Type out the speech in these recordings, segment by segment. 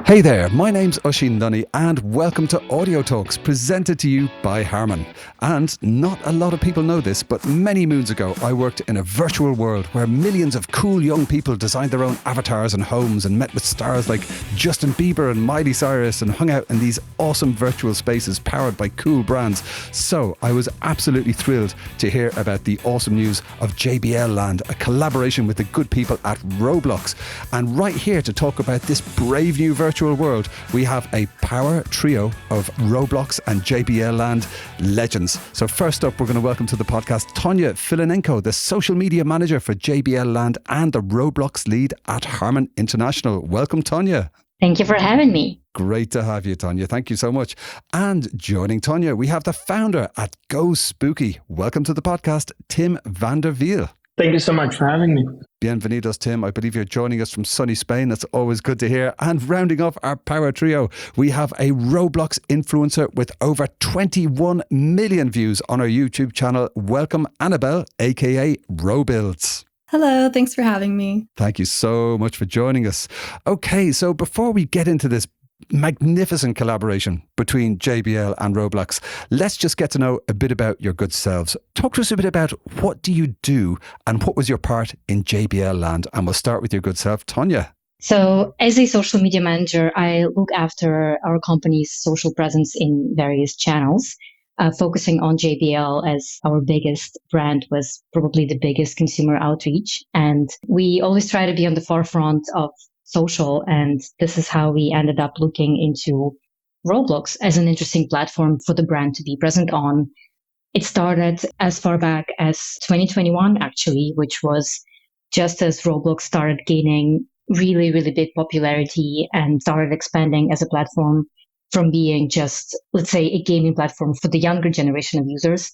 Hey there, my name's Oisín Dunny and welcome to Audio Talks presented to you by Harman. And not a lot of people know this, but many moons ago I worked in a virtual world where millions of cool young people designed their own avatars and homes and met with stars like Justin Bieber and Miley Cyrus and hung out in these awesome virtual spaces powered by cool brands. So I was absolutely thrilled to hear about the awesome news of JBL Land, a collaboration with the good people at Roblox. And right here to talk about this brave new virtual world, we have a power trio of Roblox and JBL Land legends. So first up, we're going to welcome to the podcast Tonia Filinenko, the social media manager for JBL Land and the Roblox lead at Harman International. Welcome, Tonia. Thank you for having me. Great to have you, Tonia. Thank you so much. And joining Tonia, we have the founder at Go Spooky. Welcome to the podcast, Tim van der Wiel. Thank you so much for having me. Bienvenidos, Tim. I believe you're joining us from sunny Spain. That's always good to hear. And rounding off our power trio, we have a Roblox influencer with over 21 million views on our YouTube channel. Welcome, Annabelle, aka Robuilds. Hello, thanks for having me. Thank you so much for joining us. Okay, so before we get into this magnificent collaboration between JBL and Roblox, let's just get to know a bit about your good selves. Talk to us a bit about what do you do and what was your part in JBL Land? And we'll start with your good self, Tonia. So as a social media manager, I look after our company's social presence in various channels, focusing on JBL as our biggest brand was probably the biggest consumer outreach. And we always try to be on the forefront of social, and this is how we ended up looking into Roblox as an interesting platform for the brand to be present on. It started as far back as 2021, actually, which was just as Roblox started gaining really, really big popularity and started expanding as a platform from being just, let's say, a gaming platform for the younger generation of users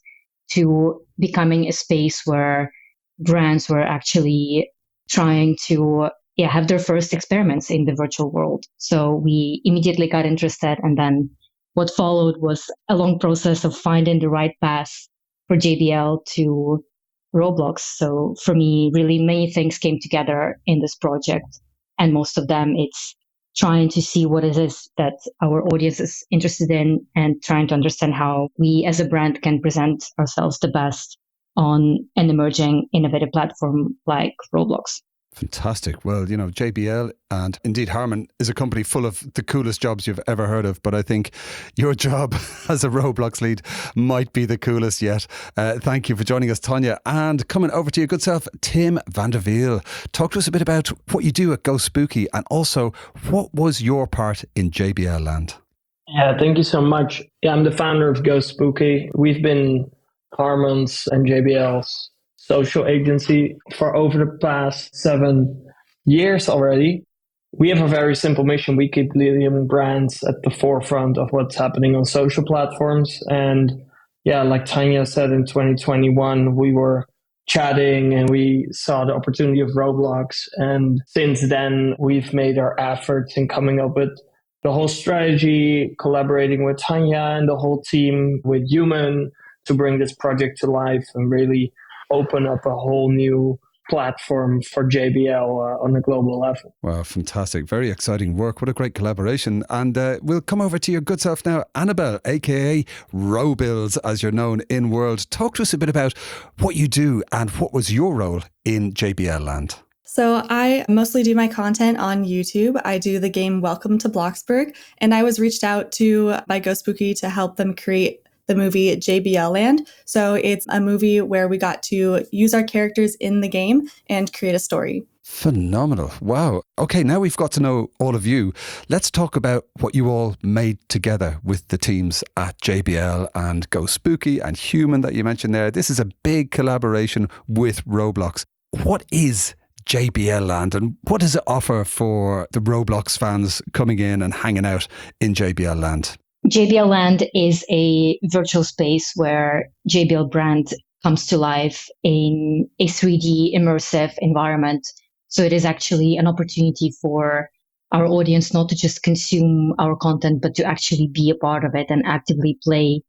to becoming a space where brands were actually trying to have their first experiments in the virtual world. So we immediately got interested. And then what followed was a long process of finding the right path for JBL to Roblox. So for me, really many things came together in this project. And most of them, it's trying to see what it is that our audience is interested in and trying to understand how we as a brand can present ourselves the best on an emerging innovative platform like Roblox. Fantastic. Well, you know, JBL and indeed Harman is a company full of the coolest jobs you've ever heard of. But I think your job as a Roblox lead might be the coolest yet. Thank you for joining us, Tonia. And coming over to your good self, Tim van der Wiel. Talk to us a bit about what you do at Go Spooky and also what was your part in JBL Land? Yeah, thank you so much. Yeah, I'm the founder of Go Spooky. We've been Harman's and JBL's social agency for over the past 7 years already. We have a very simple mission. We keep leading brands at the forefront of what's happening on social platforms. And yeah, like Tanya said, in 2021, we were chatting and we saw the opportunity of Roblox. And since then, we've made our efforts in coming up with the whole strategy, collaborating with Tanya and the whole team, with Human, to bring this project to life and really open up a whole new platform for JBL on a global level. Wow, fantastic. Very exciting work. What a great collaboration. And we'll come over to your good self now, Annabelle, aka Robuilds, as you're known in world. Talk to us a bit about what you do and what was your role in JBL Land. So I mostly do my content on YouTube. I do the game Welcome to Bloxburg, and I was reached out to by Go Spooky to help them create the movie JBL Land. So it's a movie where we got to use our characters in the game and create a story. Phenomenal. Wow. Okay, now we've got to know all of you. Let's talk about what you all made together with the teams at JBL and Go Spooky and Human that you mentioned there. This is a big collaboration with Roblox. What is JBL Land and what does it offer for the Roblox fans coming in and hanging out in JBL Land? JBL Land is a virtual space where JBL brand comes to life in a 3D immersive environment. So it is actually an opportunity for our audience not to just consume our content, but to actually be a part of it and actively play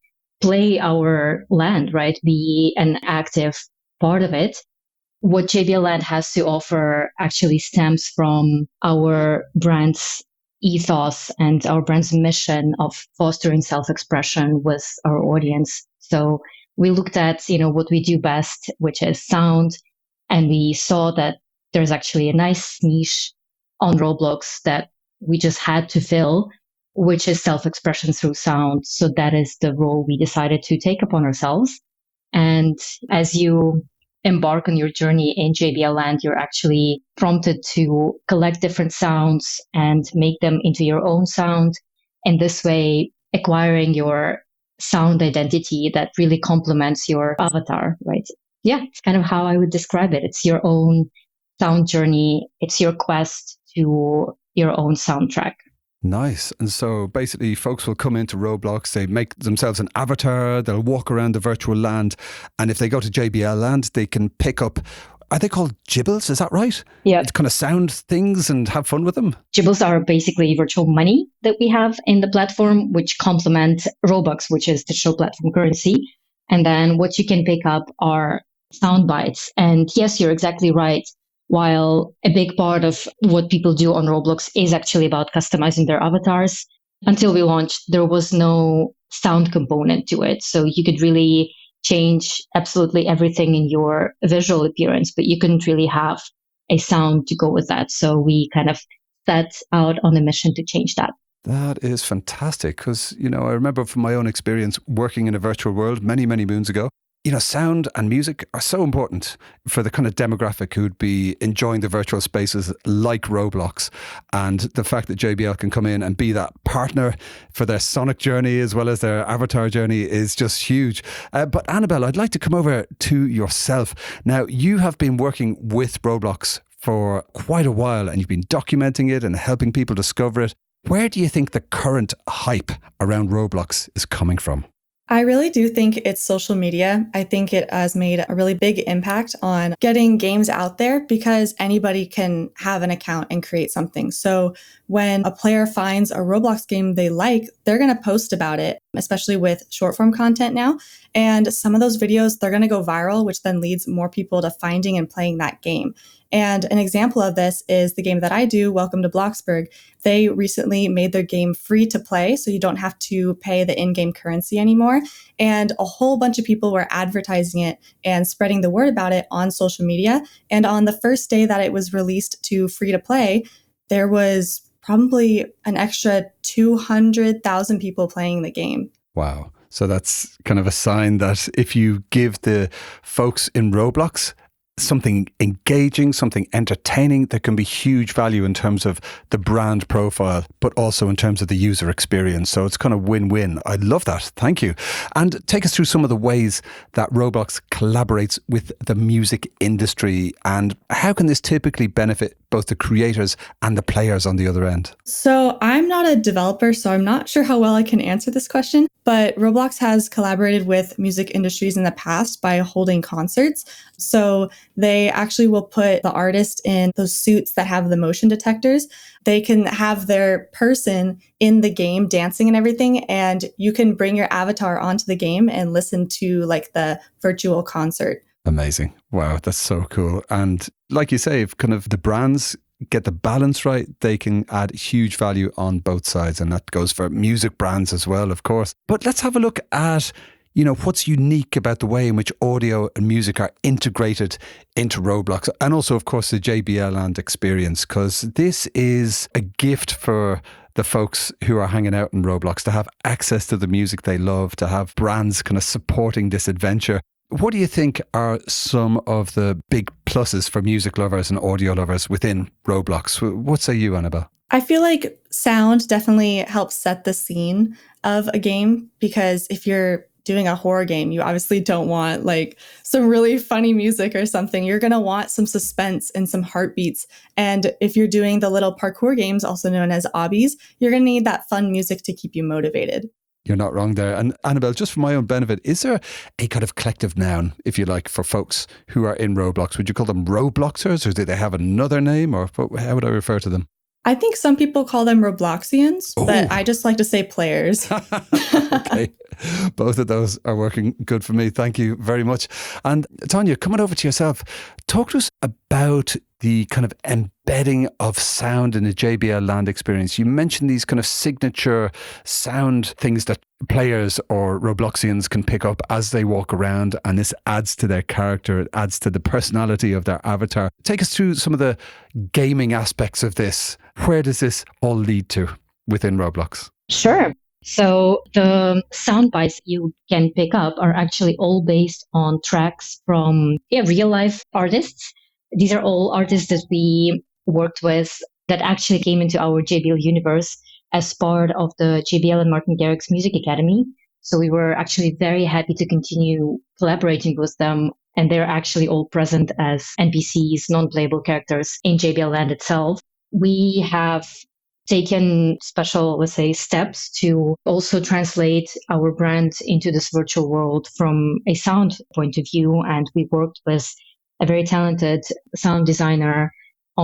our land, right? Be an active part of it. What JBL Land has to offer actually stems from our brand's ethos and our brand's mission of fostering self-expression with our audience. So we looked at, what we do best, which is sound, and we saw that there's actually a nice niche on Roblox that we just had to fill, which is self-expression through sound. So that is the role we decided to take upon ourselves. And as you embark on your journey in JBL Land, you're actually prompted to collect different sounds and make them into your own sound. And this way, acquiring your sound identity that really complements your avatar, right? Yeah, it's kind of how I would describe it. It's your own sound journey. It's your quest to your own soundtrack. Nice. And so basically folks will come into Roblox, they make themselves an avatar, they'll walk around the virtual land. And if they go to JBL Land, they can pick up, are they called Gibbles? Is that right? Yeah. It's kind of sound things and have fun with them. Gibbles are basically virtual money that we have in the platform, which complement Robux, which is digital platform currency. And then what you can pick up are sound bites. And yes, you're exactly right. While a big part of what people do on Roblox is actually about customizing their avatars, until we launched, there was no sound component to it. So you could really change absolutely everything in your visual appearance, but you couldn't really have a sound to go with that. So we kind of set out on a mission to change that. That is fantastic because, I remember from my own experience working in a virtual world many, many moons ago, sound and music are so important for the kind of demographic who'd be enjoying the virtual spaces like Roblox. And the fact that JBL can come in and be that partner for their sonic journey as well as their avatar journey is just huge. But Annabelle, I'd like to come over to yourself. Now, you have been working with Roblox for quite a while and you've been documenting it and helping people discover it. Where do you think the current hype around Roblox is coming from? I really do think it's social media. I think it has made a really big impact on getting games out there because anybody can have an account and create something. So when a player finds a Roblox game they like, they're going to post about it, especially with short form content now. And some of those videos, they're going to go viral, which then leads more people to finding and playing that game. And an example of this is the game that I do, Welcome to Bloxburg. They recently made their game free to play, so you don't have to pay the in-game currency anymore. And a whole bunch of people were advertising it and spreading the word about it on social media. And on the first day that it was released to free to play, there was probably an extra 200,000 people playing the game. Wow. So that's kind of a sign that if you give the folks in Roblox something engaging, something entertaining, there can be huge value in terms of the brand profile, but also in terms of the user experience. So it's kind of win-win. I love that. Thank you. And take us through some of the ways that Roblox collaborates with the music industry and how can this typically benefit both the creators and the players on the other end? So I'm not a developer, so I'm not sure how well I can answer this question, but Roblox has collaborated with music industries in the past by holding concerts. So they actually will put the artist in those suits that have the motion detectors. They can have their person in the game dancing and everything, and you can bring your avatar onto the game and listen to like the virtual concert. Amazing. Wow, that's so cool. And like you say, if kind of the brands get the balance right, they can add huge value on both sides. And that goes for music brands as well, of course. But let's have a look at, what's unique about the way in which audio and music are integrated into Roblox. And also, of course, the JBL Land experience, because this is a gift for the folks who are hanging out in Roblox to have access to the music they love, to have brands kind of supporting this adventure. What do you think are some of the big pluses for music lovers and audio lovers within Roblox? What say you, Annabelle? I feel like sound definitely helps set the scene of a game because if you're doing a horror game, you obviously don't want like some really funny music or something. You're going to want some suspense and some heartbeats. And if you're doing the little parkour games, also known as obbies, you're going to need that fun music to keep you motivated. You're not wrong there. And Annabelle, just for my own benefit, is there a kind of collective noun, if you like, for folks who are in Roblox? Would you call them Robloxers or do they have another name or how would I refer to them? I think some people call them Robloxians, but I just like to say players. Okay. Both of those are working good for me. Thank you very much. And Tanya, coming over to yourself, talk to us about the kind of embedding of sound in a JBL Land experience. You mentioned these kind of signature sound things that players or Robloxians can pick up as they walk around, and this adds to their character, it adds to the personality of their avatar. Take us through some of the gaming aspects of this. Where does this all lead to within Roblox? Sure. So the sound bites you can pick up are actually all based on tracks from real life artists. These are all artists that we worked with that actually came into our JBL universe as part of the JBL and Martin Garrix Music Academy. So we were actually very happy to continue collaborating with them. And they're actually all present as NPCs, non-playable characters in JBL Land itself. We have taken special, let's say, steps to also translate our brand into this virtual world from a sound point of view. And we worked with a very talented sound designer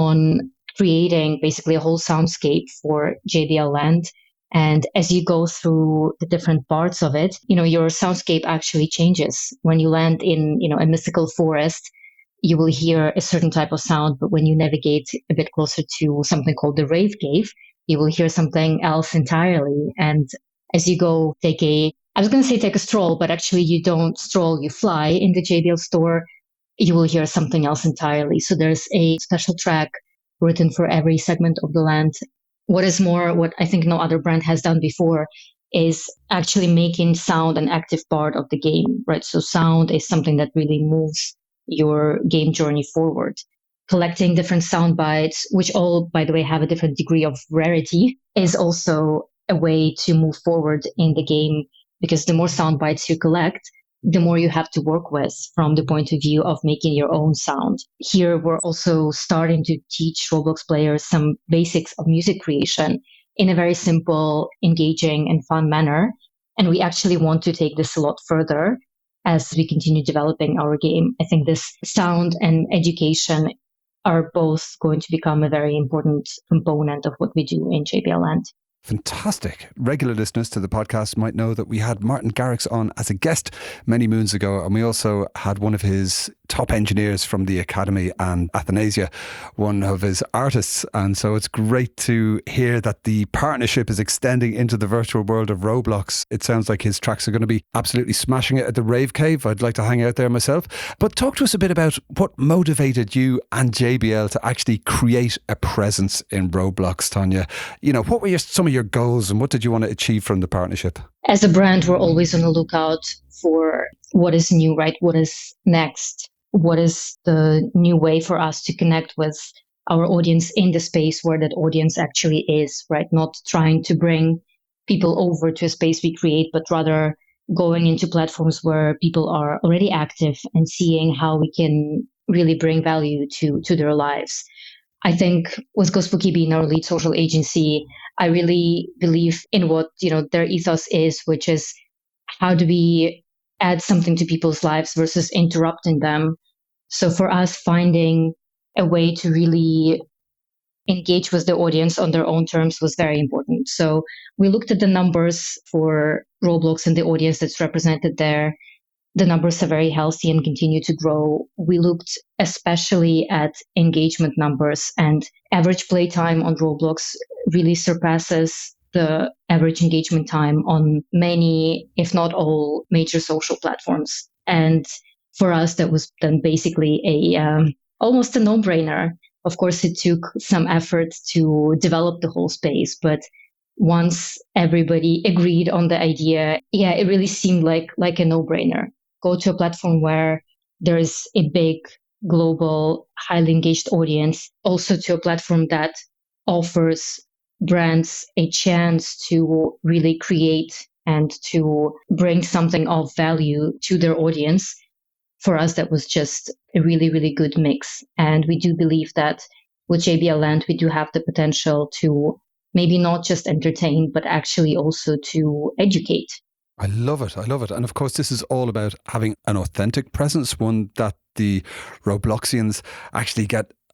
on creating basically a whole soundscape for JBL Land. And as you go through the different parts of it, your soundscape actually changes. When you land in, a mystical forest, you will hear a certain type of sound. But when you navigate a bit closer to something called the Rave Cave, you will hear something else entirely. And as you go take a stroll, but actually you don't stroll, you fly in the JBL store, you will hear something else entirely. So there's a special track written for every segment of the land. What is more, what I think no other brand has done before is actually making sound an active part of the game, right? So sound is something that really moves your game journey forward. Collecting different sound bites, which all, by the way, have a different degree of rarity, is also a way to move forward in the game, because the more sound bites you collect, the more you have to work with from the point of view of making your own sound. Here, we're also starting to teach Roblox players some basics of music creation in a very simple, engaging, and fun manner. And we actually want to take this a lot further as we continue developing our game. I think this sound and education are both going to become a very important component of what we do in JBL Land. Fantastic. Regular listeners to the podcast might know that we had Martin Garrix on as a guest many moons ago, and we also had one of his top engineers from the Academy and Athanasia, one of his artists. And so it's great to hear that the partnership is extending into the virtual world of Roblox. It sounds like his tracks are going to be absolutely smashing it at the Rave Cave. I'd like to hang out there myself. But talk to us a bit about what motivated you and JBL to actually create a presence in Roblox, Tanya. What were some of your goals and what did you want to achieve from the partnership? As a brand, we're always on the lookout for what is new, right? What is next? What is the new way for us to connect with our audience in the space where that audience actually is, right? Not trying to bring people over to a space we create, but rather going into platforms where people are already active and seeing how we can really bring value to their lives. I think with GoSpooky being our lead social agency, I really believe in what, their ethos is, which is how do we add something to people's lives versus interrupting them. So for us, finding a way to really engage with the audience on their own terms was very important. So we looked at the numbers for Roblox and the audience that's represented there. The numbers are very healthy and continue to grow. We looked especially at engagement numbers, and average playtime on Roblox really surpasses the average engagement time on many, if not all, major social platforms. And for us, that was then basically almost a no-brainer. Of course, it took some effort to develop the whole space, but once everybody agreed on the idea, it really seemed like a no-brainer. Go to a platform where there's a big, global, highly engaged audience, also to a platform that offers brands a chance to really create and to bring something of value to their audience. For us, that was just a really, really good mix. And we do believe that with JBL Land, we do have the potential to maybe not just entertain, but actually also to educate. I love it. And of course, this is all about having an authentic presence, one that the Robloxians actually get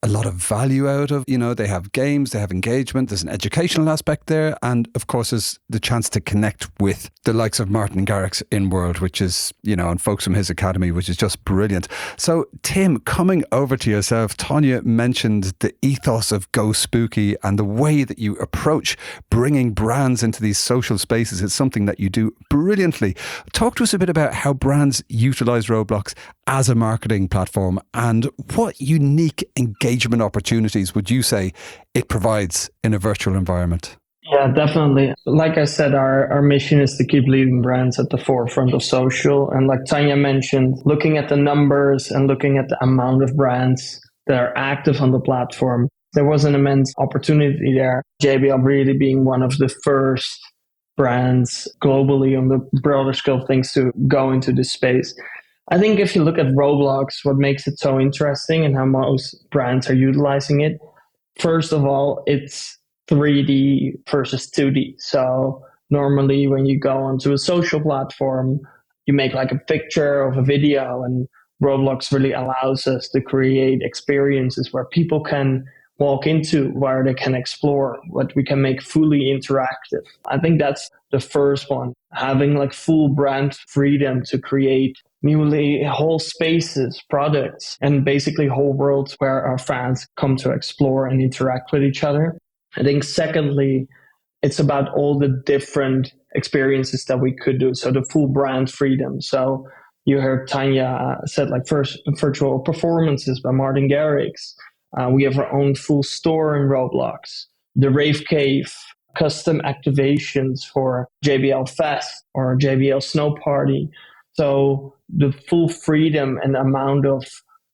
a lot of value out of. They have games, they have engagement, there's an educational aspect there. And of course, there's the chance to connect with the likes of Martin Garrix in World, which is, and folks from his academy, which is just brilliant. So Tim, coming over to yourself, Tanya mentioned the ethos of Go Spooky and the way that you approach bringing brands into these social spaces. It's something that you do brilliantly. Talk to us a bit about how brands utilize Roblox as a marketing platform and what unique engagement opportunities would you say it provides in a virtual environment? Yeah, definitely. Like I said, our mission is to keep leading brands at the forefront of social. And like Tanya mentioned, looking at the numbers and looking at the amount of brands that are active on the platform, there was an immense opportunity there. JBL really being one of the first brands globally on the broader scale of things to go into this space. I think if you look at Roblox, what makes it so interesting and how most brands are utilizing it, first of all, it's 3D versus 2D. So normally when you go onto a social platform, you make like a picture of a video, and Roblox really allows us to create experiences where people can walk into, where they can explore, what we can make fully interactive. I think that's the first one, having like full brand freedom to create newly whole spaces, products, and basically whole worlds where our fans come to explore and interact with each other. I think secondly, it's about all the different experiences that we could do. So the full brand freedom. So you heard Tanya said like first virtual performances by Martin Garrix. We have our own full store in Roblox. The Rave Cave, custom activations for JBL Fest or JBL Snow Party. So the full freedom and amount of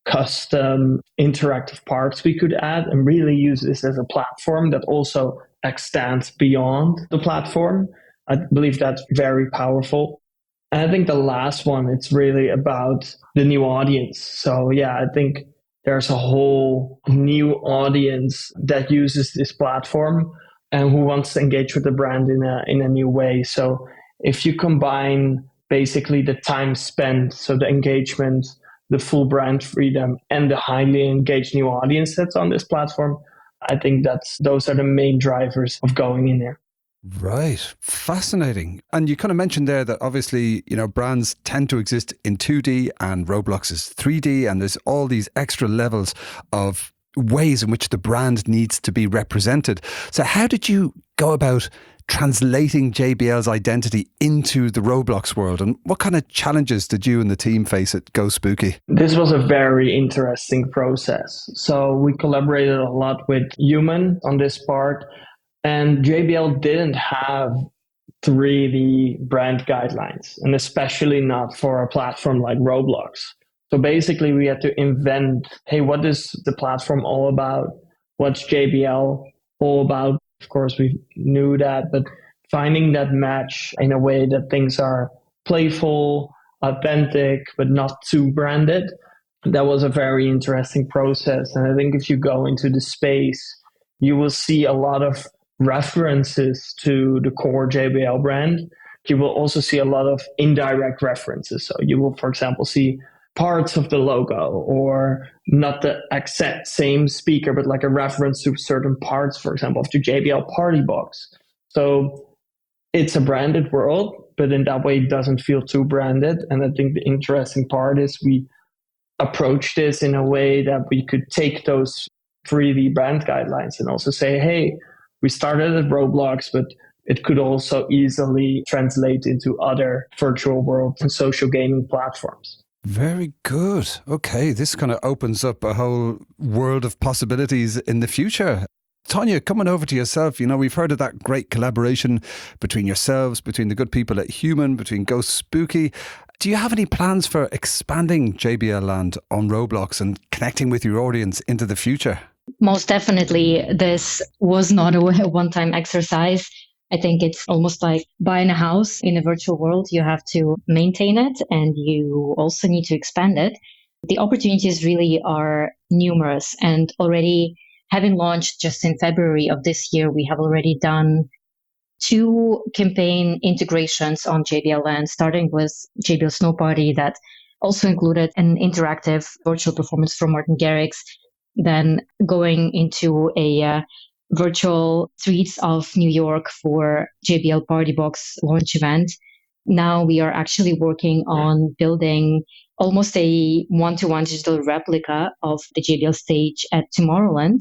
custom interactive parts we could add and really use this as a platform that also extends beyond the platform. I believe that's very powerful. And I think the last one, it's really about the new audience. So yeah, I think there's a whole new audience that uses this platform and who wants to engage with the brand in a new way. So if you combine basically the time spent, so the engagement, the full brand freedom, and the highly engaged new audience that's on this platform, I think those are the main drivers of going in there. Right. Fascinating. And you kind of mentioned there that obviously, brands tend to exist in 2D and Roblox is 3D, and there's all these extra levels of ways in which the brand needs to be represented. So how did you go about translating JBL's identity into the Roblox world, and what kind of challenges did you and the team face at Go Spooky? This was a very interesting process. So we collaborated a lot with Human on this part, and JBL didn't have 3D brand guidelines, and especially not for a platform like Roblox. So basically we had to invent, hey, what is the platform all about? What's JBL all about? Of course, we knew that, but finding that match in a way that things are playful, authentic, but not too branded, that was a very interesting process. And I think if you go into the space, you will see a lot of references to the core JBL brand. You will also see a lot of indirect references. So you will, for example, see parts of the logo, or not the exact same speaker, but like a reference to certain parts, for example, of the JBL Party Box. So it's a branded world, but in that way it doesn't feel too branded. And I think the interesting part is we approach this in a way that we could take those 3D brand guidelines and also say, hey, we started at Roblox, but it could also easily translate into other virtual world and social gaming platforms. Very good. Okay, this kind of opens up a whole world of possibilities in the future. Tanya, coming over to yourself, we've heard of that great collaboration between yourselves, between the good people at Human, between Go Spooky. Do you have any plans for expanding JBL Land on Roblox and connecting with your audience into the future? Most definitely. This was not a one-time exercise. I think it's almost like buying a house in a virtual world. You have to maintain it and you also need to expand it. The opportunities really are numerous, and already having launched just in February of this year, we have already done 2 campaign integrations on JBL Land, starting with JBL Snow Party that also included an interactive virtual performance from Martin Garrix. then going into a virtual streets of New York for JBL Party Box launch event. Now we are actually working on building almost a one-to-one digital replica of the JBL stage at Tomorrowland.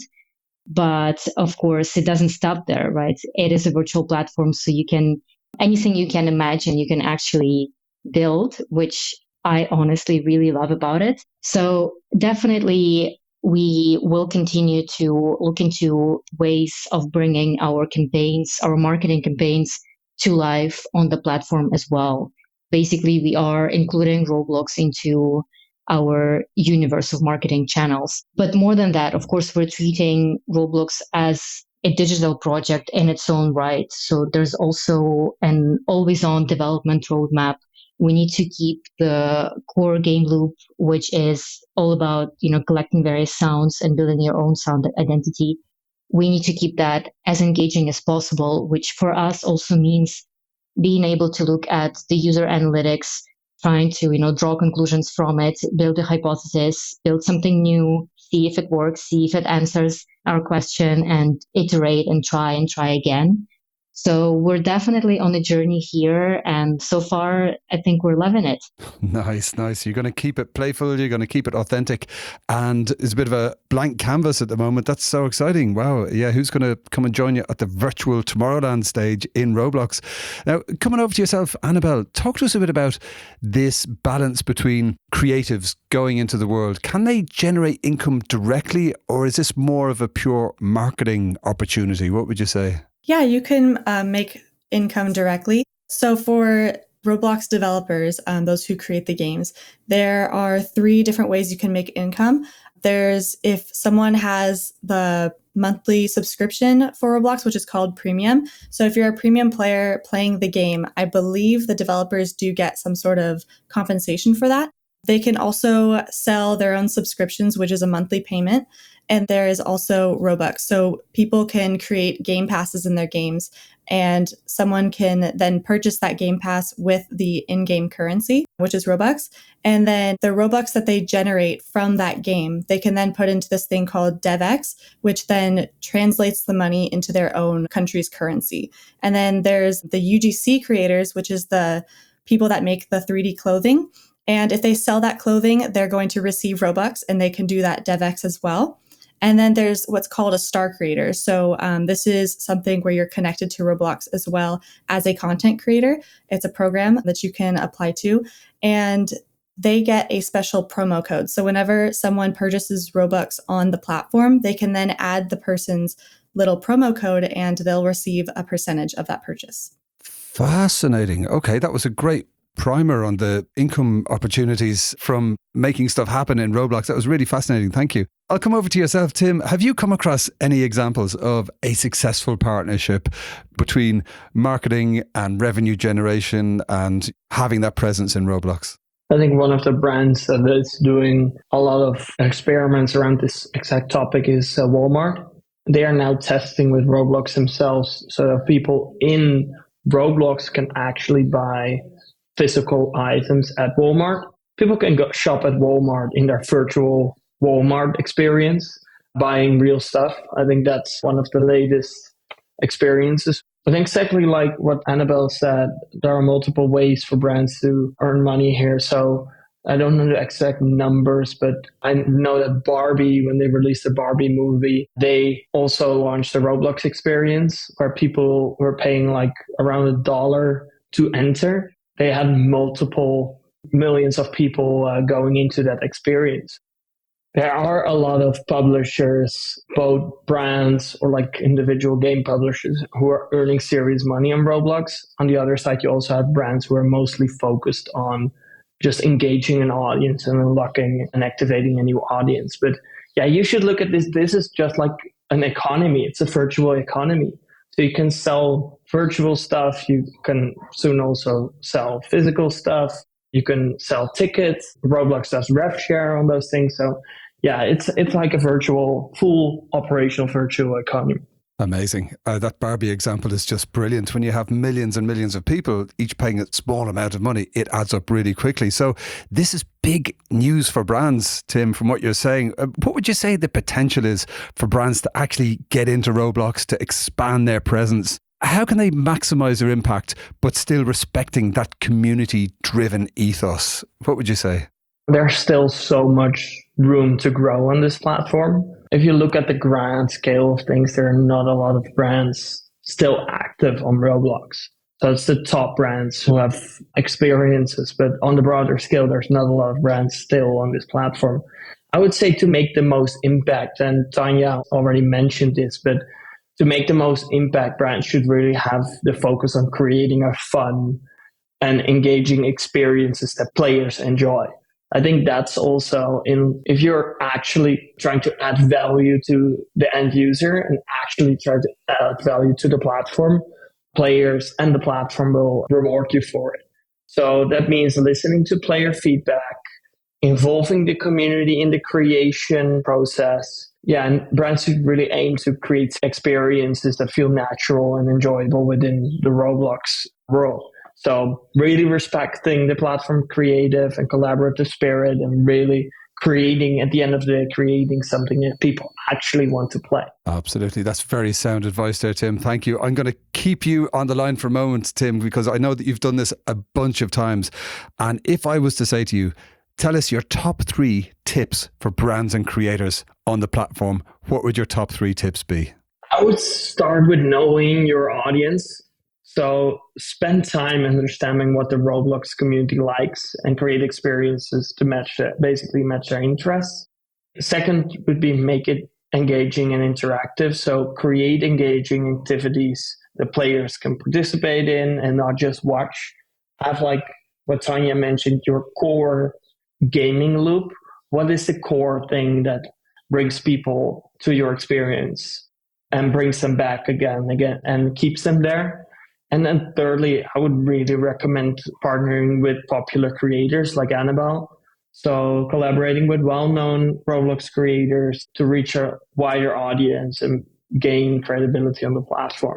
But of course, it doesn't stop there, right? It is a virtual platform, so you can anything you can imagine, you can actually build, which I honestly really love about it. So definitely, we will continue to look into ways of bringing our campaigns, our marketing campaigns, to life on the platform as well. Basically, we are including Roblox into our universe of marketing channels. But more than that, of course, we're treating Roblox as a digital project in its own right. So there's also an always on development roadmap. We need to keep the core game loop, which is all about, collecting various sounds and building your own sound identity. We need to keep that as engaging as possible, which for us also means being able to look at the user analytics, trying to, draw conclusions from it, build a hypothesis, build something new, see if it works, see if it answers our question, and iterate and try again. So we're definitely on a journey here. And so far, I think we're loving it. Nice. You're going to keep it playful. You're going to keep it authentic. And it's a bit of a blank canvas at the moment. That's so exciting. Wow. Yeah. Who's going to come and join you at the virtual Tomorrowland stage in Roblox? Now, coming over to yourself, Annabelle, talk to us a bit about this balance between creatives going into the world. Can they generate income directly, or is this more of a pure marketing opportunity? What would you say? Yeah, you can make income directly. So for Roblox developers, those who create the games, there are 3 different ways you can make income. There's if someone has the monthly subscription for Roblox, which is called Premium. So if you're a premium player playing the game, I believe the developers do get some sort of compensation for that. They can also sell their own subscriptions, which is a monthly payment. And there is also Robux. So people can create game passes in their games, and someone can then purchase that game pass with the in-game currency, which is Robux. And then the Robux that they generate from that game, they can then put into this thing called DevX, which then translates the money into their own country's currency. And then there's the UGC creators, which is the people that make the 3D clothing. And if they sell that clothing, they're going to receive Robux, and they can do that DevX as well. And then there's what's called a star creator. So this is something where you're connected to Roblox as well as a content creator. It's a program that you can apply to, and they get a special promo code. So whenever someone purchases Robux on the platform, they can then add the person's little promo code, and they'll receive a percentage of that purchase. Fascinating. Okay, that was a great primer on the income opportunities from making stuff happen in Roblox. That was really fascinating. Thank you. I'll come over to yourself, Tim. Have you come across any examples of a successful partnership between marketing and revenue generation and having that presence in Roblox? I think one of the brands that is doing a lot of experiments around this exact topic is Walmart. They are now testing with Roblox themselves so that people in Roblox can actually buy physical items at Walmart. People can go shop at Walmart in their virtual Walmart experience, buying real stuff. I think that's one of the latest experiences. I think exactly like what Annabelle said, there are multiple ways for brands to earn money here. So I don't know the exact numbers, but I know that Barbie, when they released the Barbie movie, they also launched a Roblox experience where people were paying like around $1 to enter. They had multiple millions of people going into that experience. There are a lot of publishers, both brands or like individual game publishers, who are earning serious money on Roblox. On the other side, you also have brands who are mostly focused on just engaging an audience and unlocking and activating a new audience. But yeah, you should look at this. This is just like an economy. It's a virtual economy. So you can sell virtual stuff. You can soon also sell physical stuff. You can sell tickets. Roblox does rev share on those things. So yeah, it's like a full operational virtual economy. Amazing. That Barbie example is just brilliant. When you have millions and millions of people, each paying a small amount of money, it adds up really quickly. So this is big news for brands, Tim, from what you're saying. What would you say the potential is for brands to actually get into Roblox, to expand their presence? How can they maximize their impact, but still respecting that community-driven ethos? What would you say? There's still so much room to grow on this platform. If you look at the grand scale of things, there are not a lot of brands still active on Roblox. So it's the top brands who have experiences, but on the broader scale, there's not a lot of brands still on this platform. I would say to make the most impact, and Tanya already mentioned this, but to make the most impact, brands should really have the focus on creating a fun and engaging experiences that players enjoy. I think that's also if you're actually trying to add value to the end user and actually try to add value to the platform, players and the platform will reward you for it. So that means listening to player feedback, involving the community in the creation process. Yeah, and brands should really aim to create experiences that feel natural and enjoyable within the Roblox world. So really respecting the platform creative and collaborative spirit and really creating, at the end of the day, creating something that people actually want to play. Absolutely. That's very sound advice there, Tim. Thank you. I'm going to keep you on the line for a moment, Tim, because I know that you've done this a bunch of times. And if I was to say to you, tell us your top 3 tips for brands and creators on the platform, what would your top 3 tips be? I would start with knowing your audience. So spend time understanding what the Roblox community likes and create experiences to basically match their interests. Second would be make it engaging and interactive. So create engaging activities that players can participate in and not just watch. Have, like what Tanya mentioned, your core gaming loop. What is the core thing that brings people to your experience and brings them back again and keeps them there? And then thirdly, I would really recommend partnering with popular creators like Annabelle. So collaborating with well-known Roblox creators to reach a wider audience and gain credibility on the platform.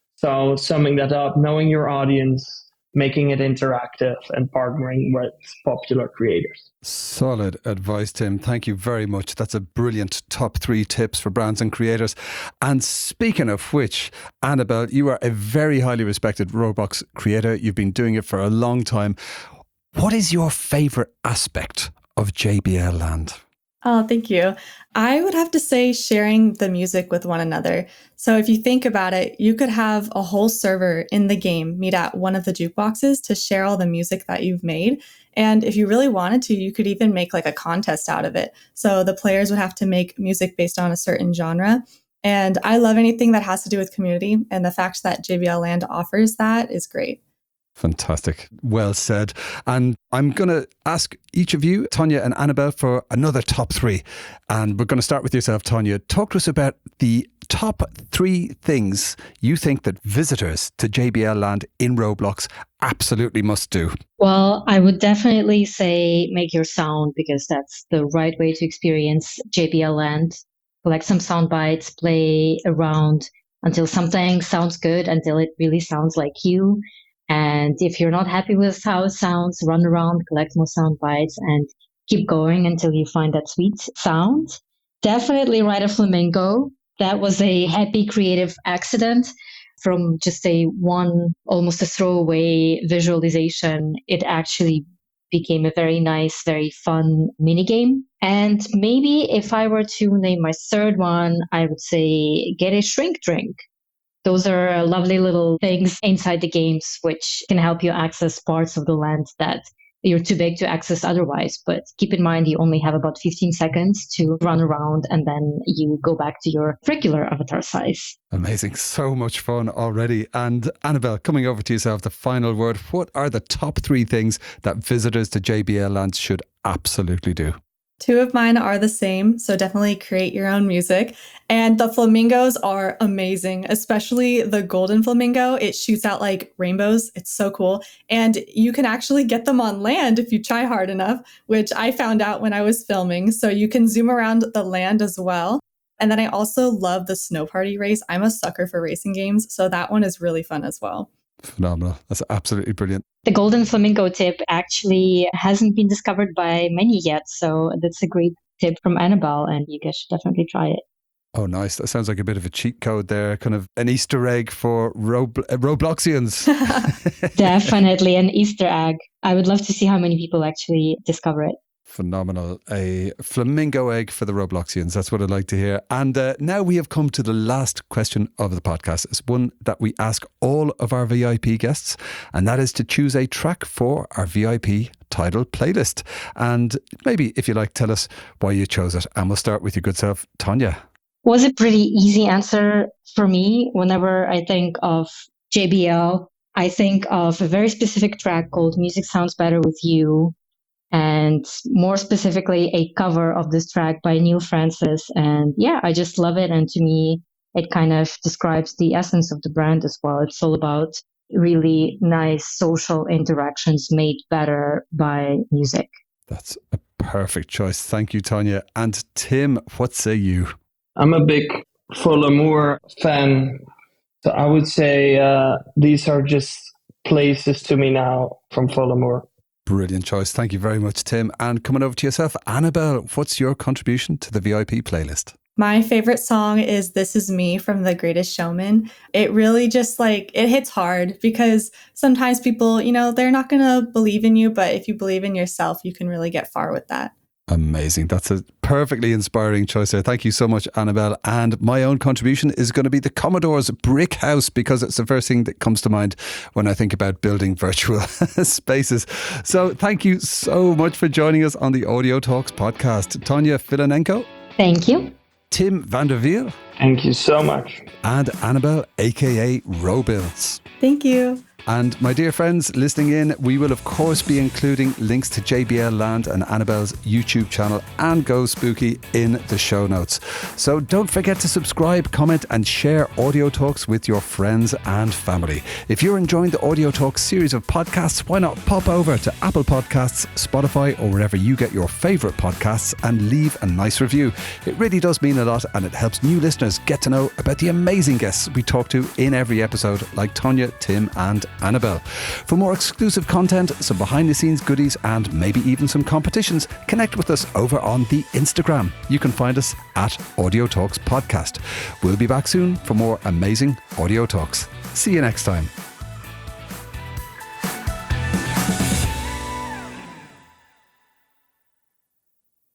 So summing that up, knowing your audience, making it interactive, and partnering with popular creators. Solid advice, Tim. Thank you very much. That's a brilliant top 3 tips for brands and creators. And speaking of which, Annabelle, you are a very highly respected Roblox creator. You've been doing it for a long time. What is your favourite aspect of JBL Land? Oh, thank you. I would have to say sharing the music with one another. So if you think about it, you could have a whole server in the game meet at one of the jukeboxes to share all the music that you've made. And if you really wanted to, you could even make like a contest out of it. So the players would have to make music based on a certain genre. And I love anything that has to do with community. And the fact that JBL Land offers that is great. Fantastic. Well said. And I'm going to ask each of you, Tanya and Annabelle, for another top 3. And we're going to start with yourself, Tanya. Talk to us about the top 3 things you think that visitors to JBL Land in Roblox absolutely must do. Well, I would definitely say make your sound, because that's the right way to experience JBL Land. Collect some sound bites, play around until something sounds good, until it really sounds like you. And if you're not happy with how it sounds, run around, collect more sound bites, and keep going until you find that sweet sound. Definitely ride a flamingo. That was a happy creative accident. From just almost a throwaway visualization, it actually became a very nice, very fun minigame. And maybe if I were to name my third one, I would say get a shrink drink. Those are lovely little things inside the games which can help you access parts of the land that you're too big to access otherwise. But keep in mind, you only have about 15 seconds to run around and then you go back to your regular avatar size. Amazing. So much fun already. And Annabelle, coming over to yourself, the final word. What are the top 3 things that visitors to JBL Land should absolutely do? 2 of mine are the same, so definitely create your own music. And the flamingos are amazing, especially the golden flamingo. It shoots out like rainbows. It's so cool. And you can actually get them on land if you try hard enough, which I found out when I was filming. So you can zoom around the land as well. And then I also love the Snow Party race. I'm a sucker for racing games, so that one is really fun as well. Phenomenal. That's absolutely brilliant. The golden flamingo tip actually hasn't been discovered by many yet. So that's a great tip from Annabelle, and you guys should definitely try it. Oh, nice. That sounds like a bit of a cheat code there, kind of an Easter egg for Robloxians. Definitely an Easter egg. I would love to see how many people actually discover it. Phenomenal. A flamingo egg for the Robloxians. That's what I'd like to hear. And now we have come to the last question of the podcast. It's one that we ask all of our VIP guests, and that is to choose a track for our VIP title playlist. And maybe, if you like, tell us why you chose it. And we'll start with your good self, Tanya. Was a pretty easy answer for me. Whenever I think of JBL, I think of a very specific track called Music Sounds Better With You. And more specifically, a cover of this track by Neil Francis. And yeah, I just love it. And to me, it kind of describes the essence of the brand as well. It's all about really nice social interactions made better by music. That's a perfect choice. Thank you, Tanya. And Tim, what say you? I'm a big Folamour fan. So I would say these are just places to me now from Folamour. Brilliant choice. Thank you very much, Tim. And coming over to yourself, Annabelle, what's your contribution to the VIP playlist? My favorite song is This Is Me from The Greatest Showman. It really just it hits hard because sometimes people, they're not going to believe in you, but if you believe in yourself, you can really get far with that. Amazing. That's a perfectly inspiring choice there. Thank you so much, Annabelle. And my own contribution is going to be the Commodore's Brick House, because it's the first thing that comes to mind when I think about building virtual spaces. So thank you so much for joining us on the Audio Talks podcast. Tanya Filanenko. Thank you. Tim Vanderveer. Thank you so much. And Annabelle, aka Robills. Thank you. And my dear friends listening in, we will of course be including links to JBL Land and Annabelle's YouTube channel and Go Spooky in the show notes. So don't forget to subscribe, comment and share Audio Talks with your friends and family. If you're enjoying the Audio Talks series of podcasts, why not pop over to Apple Podcasts, Spotify or wherever you get your favourite podcasts and leave a nice review. It really does mean a lot, and it helps new listeners get to know about the amazing guests we talk to in every episode, like Tanya, Tim and Annabelle. For more exclusive content, some behind the scenes goodies and maybe even some competitions, connect with us over on the Instagram. You can find us at Audio Talks Podcast. We'll be back soon for more amazing Audio Talks. See you next time.